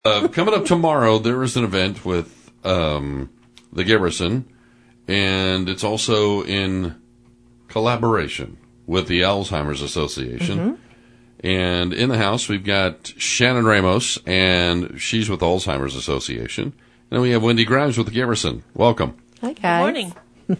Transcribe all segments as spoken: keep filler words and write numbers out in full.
Uh, coming up tomorrow, there is an event with um, the Garrison, and it's also in collaboration with the Alzheimer's Association. Mm-hmm. And in the house, we've got Shannon Ramos, and she's with the Alzheimer's Association. And then we have Wendy Grimes with the Garrison. Welcome. Hi, guys. Good morning.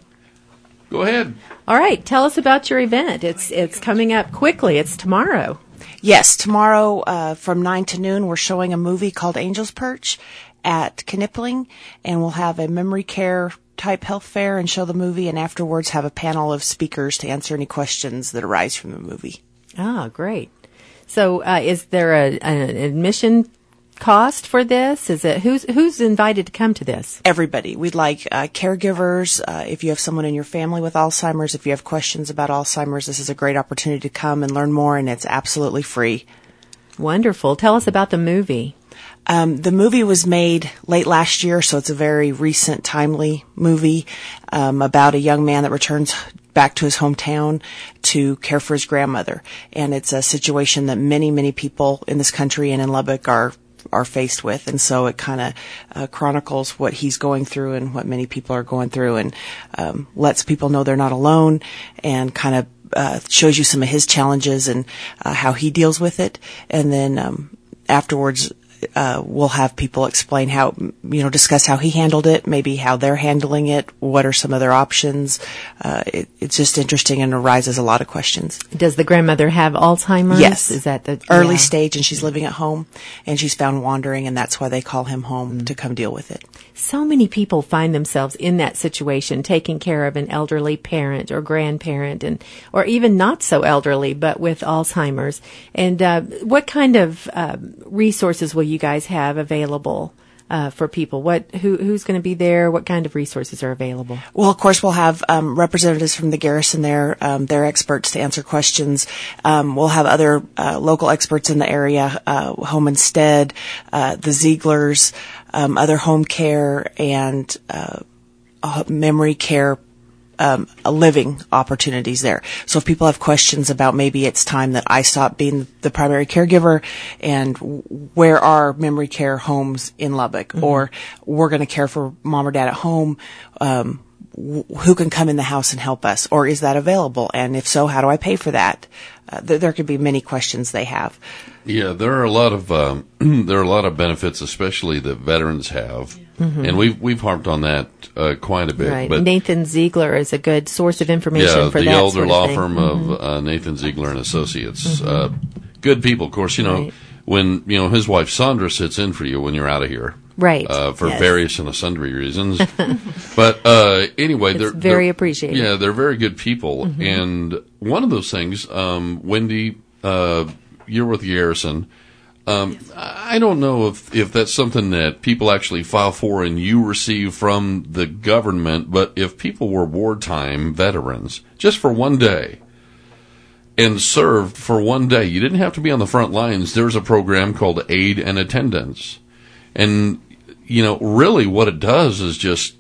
Go ahead. All right. Tell us about your event. It's it's coming up quickly. It's tomorrow. Yes, tomorrow uh, from nine to noon, we're showing a movie called Angel's Perch at Knipling, and we'll have a memory care type health fair and show the movie, and afterwards have a panel of speakers to answer any questions that arise from the movie. Ah, great. So uh, is there a, an admission cost for this? Is it who's who's invited to come to this? Everybody. We'd like uh, caregivers. Uh, if you have someone in your family with Alzheimer's, if you have questions about Alzheimer's, this is a great opportunity to come and learn more, and it's absolutely free. Wonderful. Tell us about the movie. Um, the movie was made late last year, so it's a very recent, timely movie um, about a young man that returns back to his hometown to care for his grandmother. And it's a situation that many, many people in this country and in Lubbock are are faced with, and so it kind of uh, chronicles what he's going through and what many people are going through, and um, lets people know they're not alone, and kind of uh, shows you some of his challenges and uh, how he deals with it. And then um, afterwards, uh, we'll have people explain how, you know, discuss how he handled it, maybe how they're handling it, what are some of their options. Uh, it, it's just interesting and arises a lot of questions. Does the grandmother have Alzheimer's? Yes. Is that the early yeah. stage, and she's living at home, and she's found wandering, and that's why they call him home mm. to come deal with it. So many people find themselves in that situation, taking care of an elderly parent or grandparent, and or even not so elderly, but with Alzheimer's. And uh, what kind of uh, resources will you guys have available uh, for people? What who who's going to be there? What kind of resources are available? Well, of course, we'll have um, representatives from the Garrison there. Um, they're experts to answer questions. Um, we'll have other uh, local experts in the area, uh, Home Instead, uh, the Zieglers, um, other home care, and uh, uh, memory care Um, living opportunities there. So if people have questions about maybe it's time that I stop being the primary caregiver, and where are memory care homes in Lubbock, mm-hmm. or we're going to care for mom or dad at home, um, who can come in the house and help us, or is that available? And if so, how do I pay for that? Uh, th- there could be many questions they have. Yeah, there are a lot of um, there are a lot of benefits, especially that veterans have, mm-hmm. and we've we've harped on that uh, quite a bit. Right. But Nathan Ziegler is a good source of information yeah, for the that elder sort of law thing. firm mm-hmm. of uh, Nathan Ziegler and Associates. Mm-hmm. Uh, good people, of course. You know, right. when you know his wife Sandra sits in for you when you're out of here, right? Uh, for yes. various and sundry reasons. But uh, anyway, it's they're very they're, appreciated. Yeah, they're very good people, mm-hmm. and one of those things, um, Wendy, uh, you're with Garrison. Um, I don't know if, if that's something that people actually file for and you receive from the government, but if people were wartime veterans, just for one day, and served for one day, you didn't have to be on the front lines. There's a program called Aid and Attendance. And, you know, really what it does is just,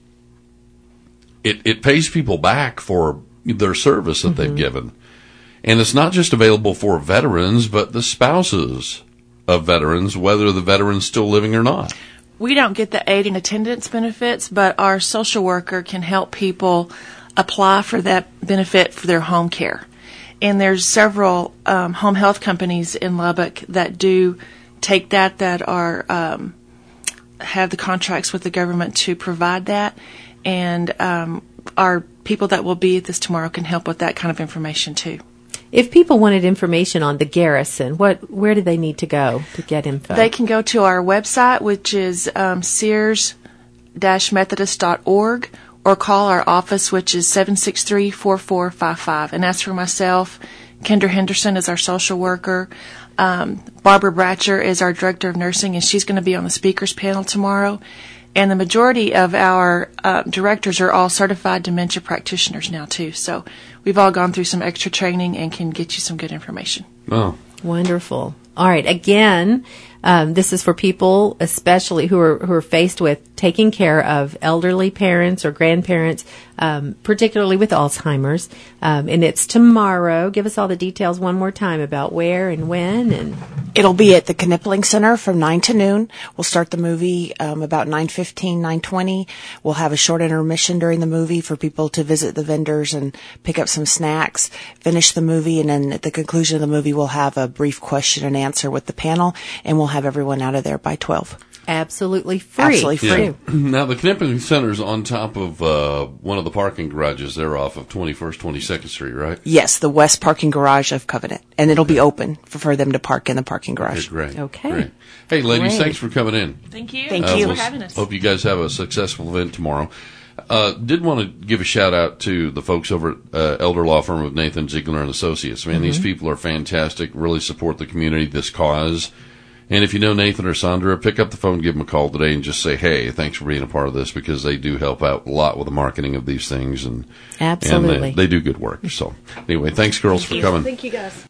it, it pays people back for their service that mm-hmm. they've given. And it's not just available for veterans, but the spouses of veterans, whether the veteran's still living or not. We don't get the aid and attendance benefits, but our social worker can help people apply for that benefit for their home care. And there's several um, home health companies in Lubbock that do take that, that are um, have the contracts with the government to provide that. And um, our people that will be at this tomorrow can help with that kind of information too. If people wanted information on the Garrison, what where do they need to go to get info? They can go to our website, which is um, sears dash methodist dot org, or call our office, which is seven six three, four four five five. And as for myself, Kendra Henderson is our social worker. Um, Barbara Bratcher is our director of nursing, and she's going to be on the speakers panel tomorrow. And the majority of our uh, directors are all certified dementia practitioners now, too. So we've all gone through some extra training and can get you some good information. Oh. Wonderful. All right. Again, Um, this is for people, especially who are who are faced with taking care of elderly parents or grandparents, um, particularly with Alzheimer's. Um, and it's tomorrow. Give us all the details one more time about where and when. And it'll be at the Knipling Center from nine to noon. We'll start the movie um, about nine fifteen, nine twenty. We'll have a short intermission during the movie for people to visit the vendors and pick up some snacks, finish the movie, and then at the conclusion of the movie, we'll have a brief question and answer with the panel, and we'll have everyone out of there by twelve. Absolutely free. Absolutely free. Yeah. Now, the Knipling Center's on top of uh, one of the parking garages there off of twenty-first, twenty-second Street, right? Yes, the west parking garage of Covenant. And it'll be open for, for them to park in the parking garage. Okay, great. Okay. Great. Hey, ladies, Great. thanks for coming in. Thank you. Thank Uh, you for we'll having us. Hope you guys have a successful event tomorrow. Uh, did want to give a shout out to the folks over at uh, Elder Law Firm of Nathan Ziegler and Associates. Man, mm-hmm. These people are fantastic, really support the community, this cause. And if you know Nathan or Sandra, pick up the phone, give them a call today, and just say, hey, thanks for being a part of this, because they do help out a lot with the marketing of these things. And, Absolutely. and they, they do good work. So anyway, thanks, girls, Thank for you. coming. Thank you, guys.